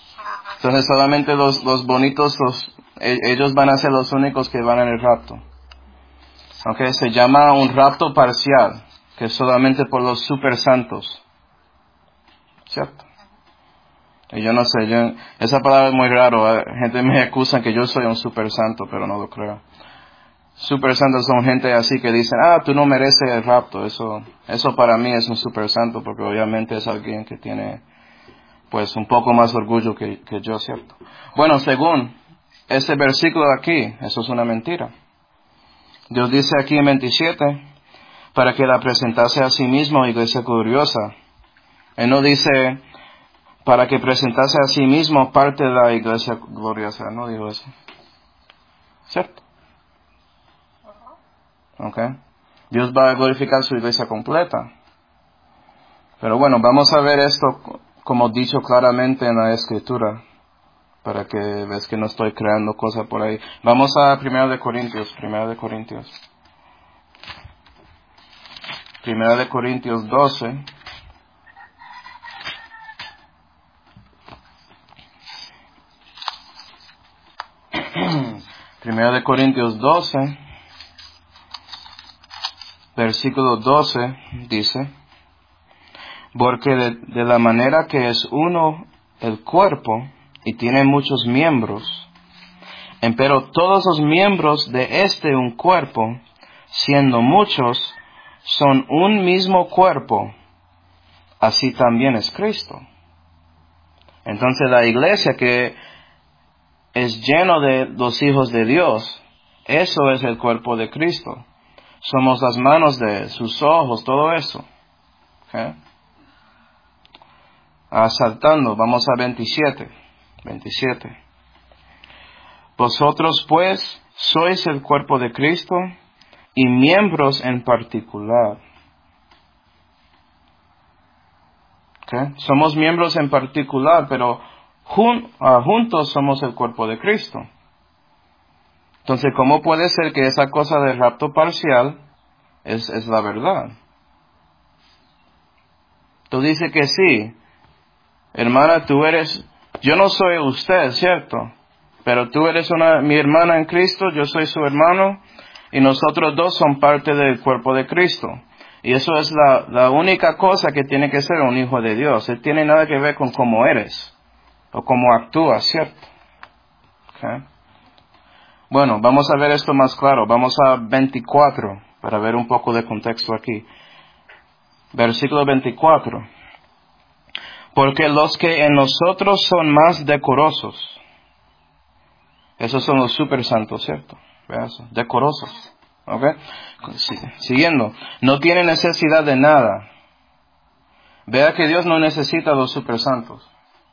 Entonces solamente los, los bonitos, los, ellos van a ser los únicos que van en el rapto. Okay, se llama un rapto parcial, que es solamente por los super santos. ¿Cierto? Y yo no sé, yo, esa palabra es muy raro. ¿eh? Gente me acusa que yo soy un super santo, pero no lo creo. Super santos son gente así que dicen, ah, tú no mereces el rapto. Eso, eso para mí es un super santo, porque obviamente es alguien que tiene, pues, un poco más orgullo que, que yo, ¿cierto? Bueno, según ese versículo de aquí, eso es una mentira. Dios dice aquí en veintisiete, para que la presentase a sí mismo, iglesia gloriosa. Él no dice, para que presentase a sí mismo parte de la iglesia gloriosa. No digo eso. ¿Cierto? ¿Ok? Dios va a glorificar su iglesia completa. Pero bueno, vamos a ver esto como dicho claramente en la Escritura. Para que ves que no estoy creando cosas por ahí. Vamos a Primera de Corintios. Primera de Corintios. Primera de Corintios doce. Primera de Corintios doce, versículo doce, dice, porque de, de la manera que es uno el cuerpo y tiene muchos miembros, empero todos los miembros de este un cuerpo, siendo muchos, son un mismo cuerpo, así también es Cristo. Entonces la iglesia que es lleno de los hijos de Dios, eso es el cuerpo de Cristo. Somos las manos de Él, sus ojos, todo eso. ¿Okay? Ah, saltando, vamos a veintisiete. veintisiete. Vosotros pues sois el cuerpo de Cristo y miembros en particular. ¿Okay? Somos miembros en particular, pero Jun, uh, juntos somos el cuerpo de Cristo. Entonces, ¿cómo puede ser que esa cosa del rapto parcial es, es la verdad? Tú dices que sí. Hermana, tú eres, yo no soy usted, ¿cierto? Pero tú eres una, mi hermana en Cristo, yo soy su hermano, y nosotros dos son parte del cuerpo de Cristo. Y eso es la, la única cosa que tiene que ser un hijo de Dios. No tiene nada que ver con cómo eres. O cómo actúa, ¿cierto? Okay. Bueno, vamos a ver esto más claro. Vamos a veinticuatro, para ver un poco de contexto aquí. Versículo veinticuatro. Porque los que en nosotros son más decorosos, esos son los super santos, ¿cierto? Vea eso, decorosos. ¿Ok? Siguiendo. No tienen necesidad de nada. Vea que Dios no necesita a los super santos.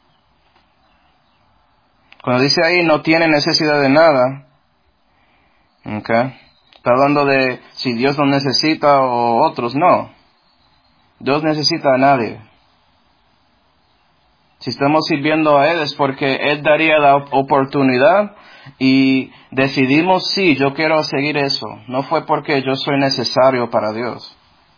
Cuando dice ahí no tiene necesidad de nada, okay, está hablando de si Dios no necesita o otros, no. Dios necesita a nadie. Si estamos sirviendo a Él es porque Él daría la oportunidad y decidimos, sí, yo quiero seguir eso. No fue porque yo soy necesario para Dios.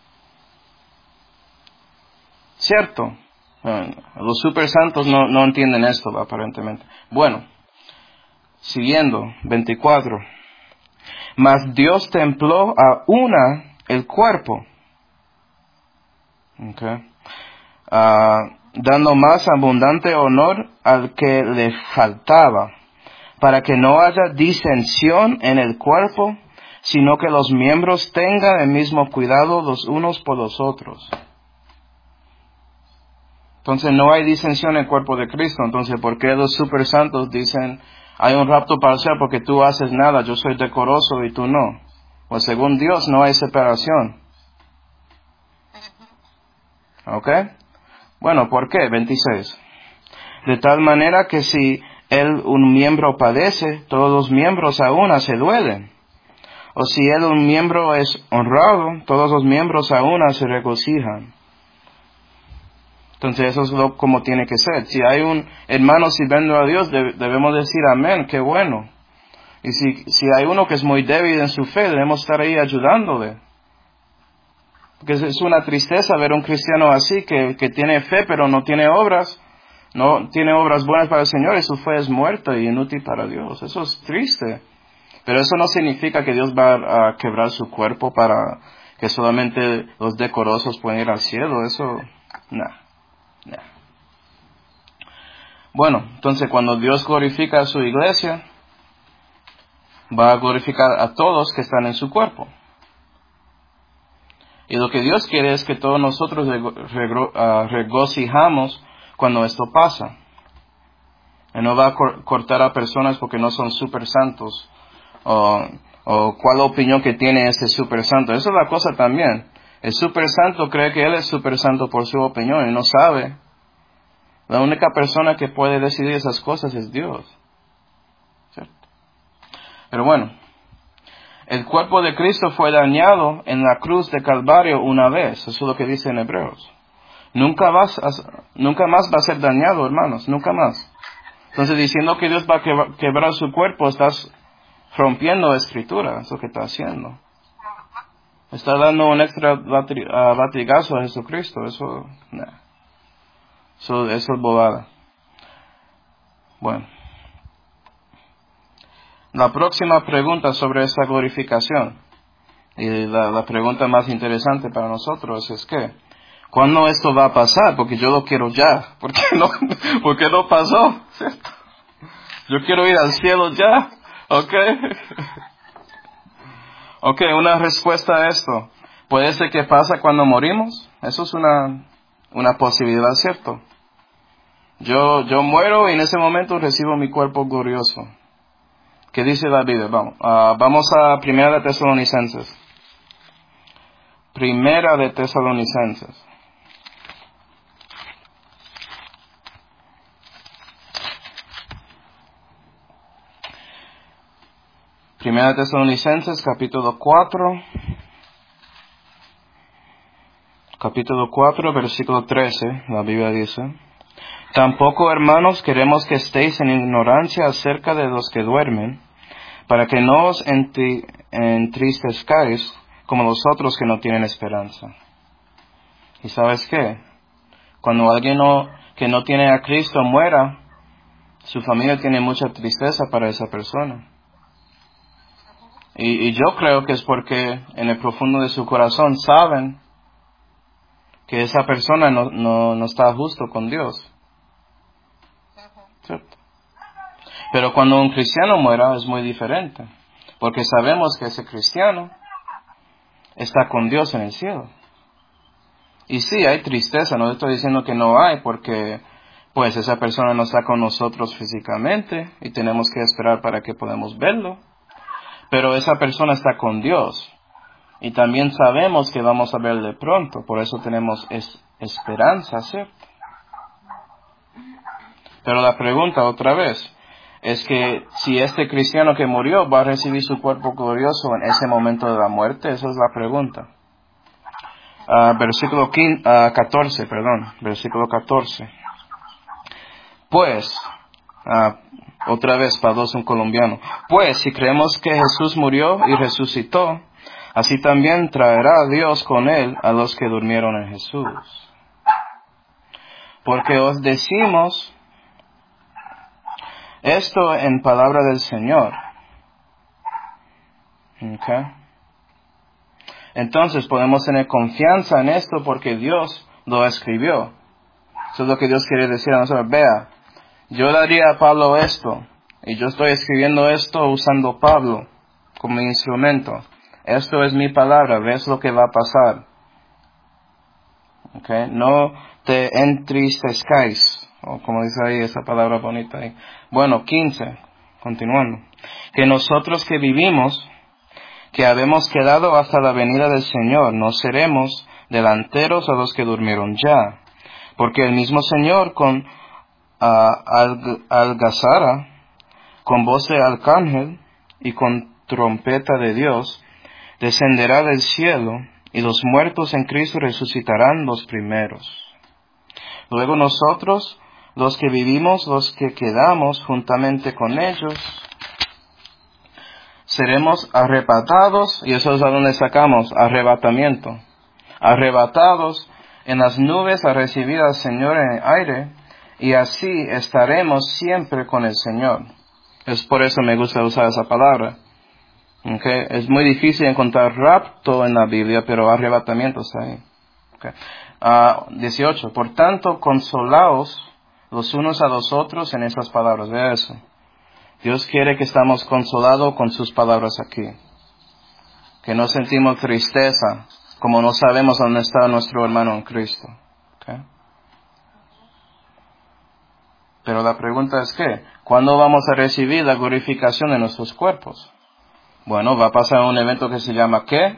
¿Cierto? Los super santos no, no entienden esto, aparentemente. Bueno, siguiendo, veinticuatro. Mas Dios templó a una el cuerpo, okay, uh, dando más abundante honor al que le faltaba, para que no haya disensión en el cuerpo, sino que los miembros tengan el mismo cuidado los unos por los otros. Entonces no hay disensión en el cuerpo de Cristo. Entonces, ¿por qué los super santos dicen, hay un rapto parcial porque tú haces nada, yo soy decoroso y tú no? Pues según Dios no hay separación. ¿Ok? Bueno, ¿por qué? veintiséis. De tal manera que si él un miembro padece, todos los miembros a una se duelen. O si él un miembro es honrado, todos los miembros a una se regocijan. Entonces eso es lo como tiene que ser. Si hay un hermano sirviendo a Dios, debemos decir amén, qué bueno. Y si, si hay uno que es muy débil en su fe, debemos estar ahí ayudándole. Porque es una tristeza ver un cristiano así, que, que tiene fe pero no tiene obras. no tiene obras buenas para el Señor y su fe es muerta y inútil para Dios. Eso es triste. Pero eso no significa que Dios va a quebrar su cuerpo para que solamente los decorosos pueden ir al cielo. Eso, no. no. Bueno, entonces cuando Dios glorifica a su iglesia, va a glorificar a todos que están en su cuerpo. Y lo que Dios quiere es que todos nosotros regocijamos cuando esto pasa. Él no va a cortar a personas porque no son super santos. O, o cuál opinión que tiene ese super santo. Esa es la cosa también. El super santo cree que él es super santo por su opinión y no sabe. La única persona que puede decidir esas cosas es Dios. ¿Cierto? Pero bueno, el cuerpo de Cristo fue dañado en la cruz de Calvario una vez. Eso es lo que dice en Hebreos. Nunca más, nunca más va a ser dañado, hermanos. Nunca más. Entonces, diciendo que Dios va a quebrar su cuerpo, estás rompiendo la escritura. Eso que está haciendo. Está dando un extra latigazo a Jesucristo. Eso, nah. Eso, eso es bobada. Bueno. La próxima pregunta sobre esta glorificación, y la, la pregunta más interesante para nosotros es que, ¿cuándo esto va a pasar? Porque yo lo quiero ya. ¿Por qué no, ¿por qué no pasó? ¿Cierto? Yo quiero ir al cielo ya. ¿Ok? Ok, una respuesta a esto. ¿Puede ser que pasa cuando morimos? Eso es una, una posibilidad, ¿cierto? Yo, yo muero y en ese momento recibo mi cuerpo glorioso. ¿Qué dice la Biblia? Vamos, uh, vamos a Primera de Tesalonicenses. Primera de Tesalonicenses. Primera de Tesalonicenses, capítulo cuatro. Capítulo cuatro, versículo trece, la Biblia dice: Tampoco, hermanos, queremos que estéis en ignorancia acerca de los que duermen, para que no os entri- entristezcáis como los otros que no tienen esperanza. ¿Y sabes qué? Cuando alguien no, que no tiene a Cristo muera, su familia tiene mucha tristeza para esa persona. Y, y yo creo que es porque en el profundo de su corazón saben que esa persona no, no, no está justo con Dios. ¿Cierto? Pero cuando un cristiano muera es muy diferente, porque sabemos que ese cristiano está con Dios en el cielo. Y sí, hay tristeza, no estoy diciendo que no hay, porque pues esa persona no está con nosotros físicamente y tenemos que esperar para que podamos verlo. Pero esa persona está con Dios y también sabemos que vamos a verle pronto, por eso tenemos es, esperanza, ¿cierto? Pero la pregunta otra vez es que si este cristiano que murió va a recibir su cuerpo glorioso en ese momento de la muerte, esa es la pregunta. Uh, versículo quince, uh, catorce, perdón, versículo catorce. Pues, uh, otra vez para dos un colombiano, pues si creemos que Jesús murió y resucitó, así también traerá a Dios con él a los que durmieron en Jesús. Porque os decimos esto en palabra del Señor. Okay. Entonces podemos tener confianza en esto porque Dios lo escribió. Eso es lo que Dios quiere decir a nosotros. Vea, yo daría a Pablo esto, y yo estoy escribiendo esto usando Pablo como instrumento. Esto es mi palabra, ves lo que va a pasar. Okay. No te entristezcáis. O como dice ahí esa palabra bonita ahí. Bueno, quince, continuando. Que nosotros que vivimos, que habemos quedado hasta la venida del Señor, no seremos delanteros a los que durmieron ya. Porque el mismo Señor con uh, alg- algazara, con voz de arcángel y con trompeta de Dios, descenderá del cielo, y los muertos en Cristo resucitarán los primeros. Luego nosotros, los que vivimos, los que quedamos juntamente con ellos, seremos arrebatados, y eso es a donde sacamos arrebatamiento, arrebatados en las nubes a recibir al Señor en el aire, y así estaremos siempre con el Señor. Es por eso me gusta usar esa palabra. Okay. Es muy difícil encontrar rapto en la Biblia, pero arrebatamiento está ahí. Okay. Uh, dieciocho. Por tanto, consolaos los unos a los otros en esas palabras. Vea eso. Dios quiere que estamos consolados con sus palabras aquí. Que no sentimos tristeza, como no sabemos dónde está nuestro hermano en Cristo. Okay. Pero la pregunta es que, ¿cuándo vamos a recibir la glorificación de nuestros cuerpos? Bueno, va a pasar un evento que se llama ¿qué?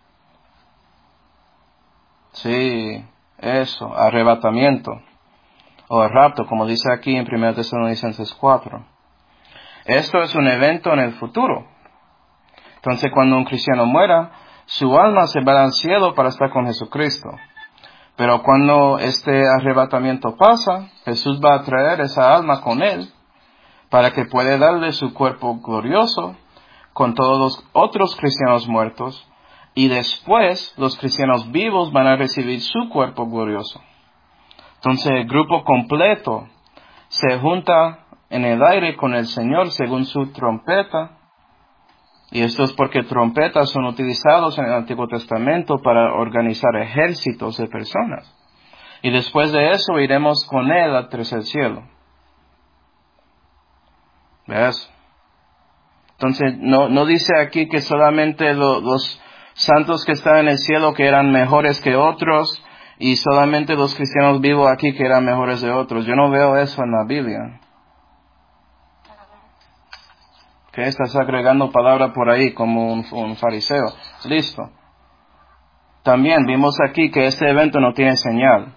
Sí, eso, arrebatamiento. O el rapto, como dice aquí en primera Tesalonicenses cuatro. Esto es un evento en el futuro. Entonces, cuando un cristiano muera, su alma se va al cielo para estar con Jesucristo. Pero cuando este arrebatamiento pasa, Jesús va a traer esa alma con él para que pueda darle su cuerpo glorioso con todos los otros cristianos muertos, y después los cristianos vivos van a recibir su cuerpo glorioso. Entonces el grupo completo se junta en el aire con el Señor según su trompeta, y esto es porque trompetas son utilizados en el Antiguo Testamento para organizar ejércitos de personas. Y después de eso iremos con Él al tercer cielo. ¿Ves? Entonces, no, no dice aquí que solamente lo, los santos que están en el cielo que eran mejores que otros, y solamente los cristianos vivos aquí que eran mejores de otros. Yo no veo eso en la Biblia. ¿Qué? Estás agregando palabra por ahí como un, un fariseo. Listo. También vimos aquí que este evento no tiene señal.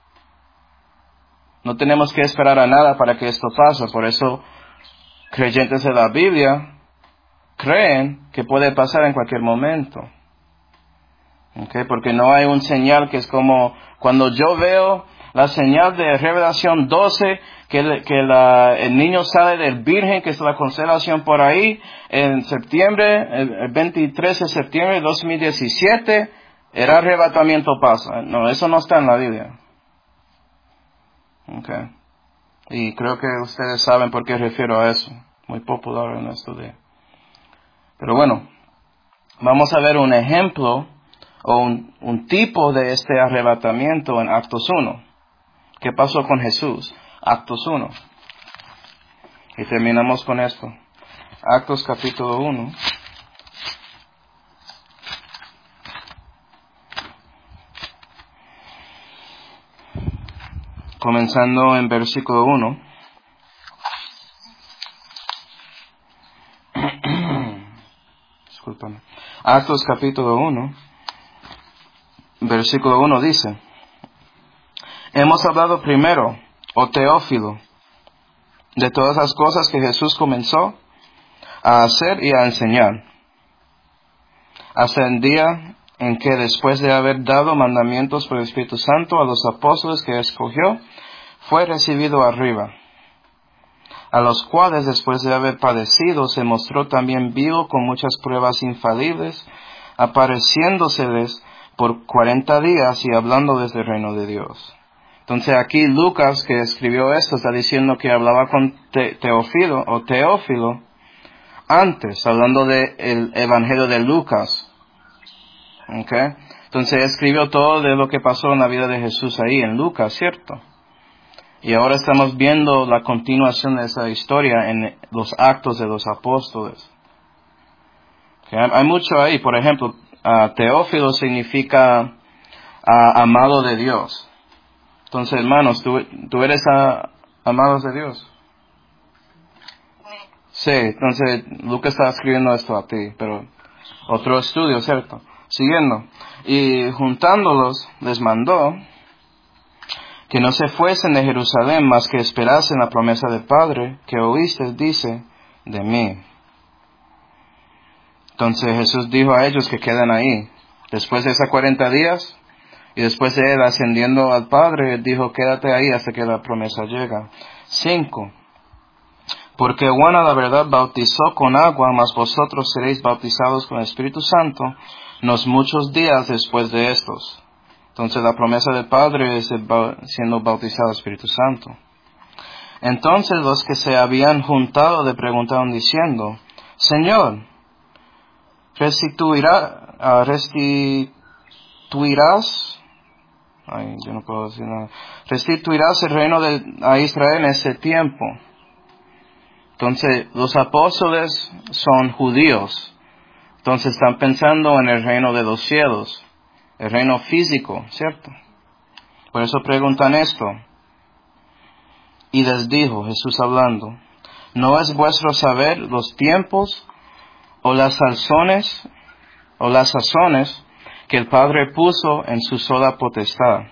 No tenemos que esperar a nada para que esto pase. Por eso, creyentes de la Biblia creen que puede pasar en cualquier momento. ¿Okay? Porque no hay un señal que es como cuando yo veo la señal de Revelación doce, que, que la, el niño sale del Virgen, que es la constelación por ahí, en septiembre, el, el veintitrés de septiembre de dos mil diecisiete, el arrebatamiento pasa. No, eso no está en la Biblia. Okay. Y creo que ustedes saben por qué refiero a eso. Muy popular en estos días. Pero bueno, vamos a ver un ejemplo o un, un tipo de este arrebatamiento en Actos uno. ¿Qué pasó con Jesús? Actos uno. Y terminamos con esto. Actos capítulo uno. Comenzando en versículo uno. Discúlpame. Actos capítulo uno. Versículo uno dice: Hemos hablado primero, oh Teófilo, de todas las cosas que Jesús comenzó a hacer y a enseñar, hasta el día en que, después de haber dado mandamientos por el Espíritu Santo a los apóstoles que escogió, fue recibido arriba, a los cuales, después de haber padecido, se mostró también vivo con muchas pruebas infalibles, apareciéndoseles por cuarenta días y hablando desde el reino de Dios. Entonces aquí Lucas, que escribió esto, está diciendo que hablaba con te- Teófilo o Teófilo antes, hablando del Evangelio de Lucas. ¿Okay? Entonces escribió todo de lo que pasó en la vida de Jesús ahí en Lucas, ¿cierto? Y ahora estamos viendo la continuación de esa historia en los Actos de los Apóstoles. ¿Okay? Hay mucho ahí. Por ejemplo, uh, Teófilo significa uh, amado de Dios. Entonces, hermanos, ¿tú, tú eres uh, amados de Dios? Sí, entonces Lucas está escribiendo esto a ti, pero otro estudio, ¿cierto? Siguiendo. Y juntándolos, les mandó que no se fuesen de Jerusalén, mas que esperasen la promesa del Padre, que oíste, dice, de mí. Entonces Jesús dijo a ellos que quedan ahí. Después de esos cuarenta días, y después de él ascendiendo al Padre, él dijo, quédate ahí hasta que la promesa llega. Cinco. Porque Juan a la verdad bautizó con agua, mas vosotros seréis bautizados con el Espíritu Santo, unos muchos días después de estos. Entonces la promesa del Padre es el ba- siendo bautizado el Espíritu Santo. Entonces los que se habían juntado le preguntaron diciendo, Señor, restituirá, uh, restituirás, ay, yo no puedo decir nada, restituirás el reino de, a Israel en ese tiempo. Entonces los apóstoles son judíos, entonces están pensando en el reino de los cielos, el reino físico, ¿cierto? Por eso preguntan esto. Y les dijo, Jesús hablando, ¿no es vuestro saber los tiempos o las sazones o las sazones que el Padre puso en su sola potestad?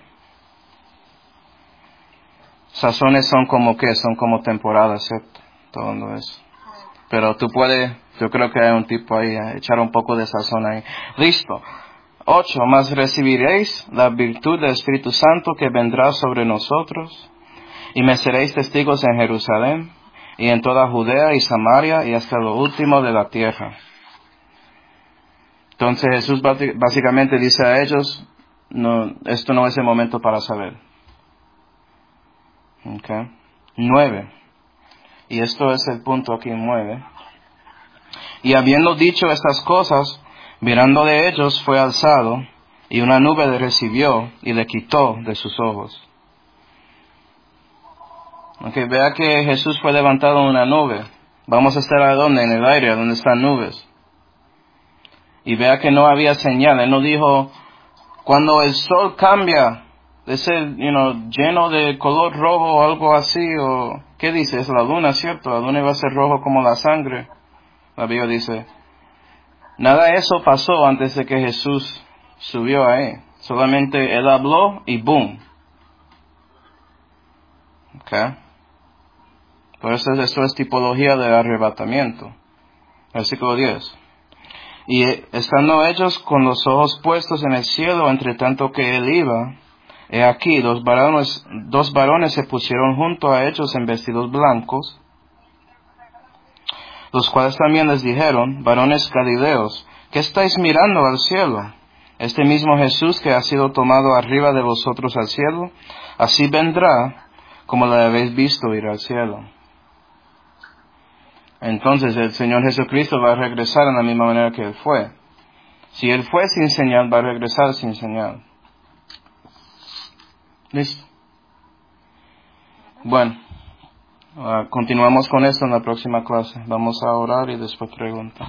Sazones son como qué, son como temporadas, ¿cierto? Todo eso. Pero tú puedes, yo creo que hay un tipo ahí, echar un poco de sazón ahí. Listo. Ocho, más recibiréis la virtud del Espíritu Santo que vendrá sobre nosotros. Y me seréis testigos en Jerusalén, y en toda Judea y Samaria, y hasta lo último de la tierra. Entonces Jesús básicamente dice a ellos, no, esto no es el momento para saber. Okay. Nueve. Y esto es el punto aquí en nueve. Y habiendo dicho estas cosas, mirando de ellos fue alzado, y una nube le recibió, y le quitó de sus ojos. Okay, vea que Jesús fue levantado en una nube. Vamos a estar ¿a dónde? En el aire, donde están nubes. Y vea que no había señal. Él no dijo, cuando el sol cambia de ser, you know, lleno de color rojo o algo así, o ¿qué dice? Es la luna, ¿cierto? La luna iba a ser rojo como la sangre. La Biblia dice, nada de eso pasó antes de que Jesús subió ahí. Solamente Él habló y boom. Okay. Por eso esto es tipología de arrebatamiento. Versículo diez. Y estando ellos con los ojos puestos en el cielo, entre tanto que él iba, he aquí, dos varones, dos varones se pusieron junto a ellos en vestidos blancos, los cuales también les dijeron, varones galileos, ¿qué estáis mirando al cielo? Este mismo Jesús que ha sido tomado arriba de vosotros al cielo, así vendrá como lo habéis visto ir al cielo. Entonces el Señor Jesucristo va a regresar en la misma manera que Él fue. Si Él fue sin señal, va a regresar sin señal. ¿Listo? Bueno, uh, continuamos con esto en la próxima clase. Vamos a orar y después preguntar.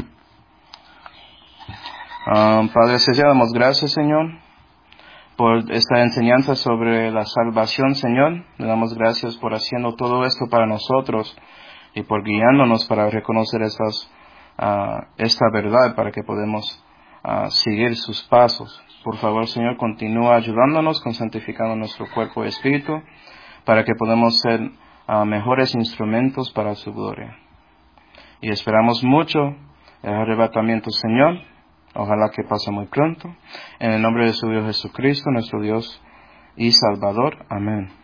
Um, Padre Celestial, damos gracias, Señor, por esta enseñanza sobre la salvación, Señor. Le damos gracias por haciendo todo esto para nosotros y por guiándonos para reconocer estas, uh, esta verdad, para que podamos uh, seguir sus pasos. Por favor, Señor, continúa ayudándonos con santificando nuestro cuerpo y espíritu, para que podamos ser uh, mejores instrumentos para su gloria. Y esperamos mucho el arrebatamiento, Señor. Ojalá que pase muy pronto. En el nombre de su Hijo Jesucristo, nuestro Dios y Salvador. Amén.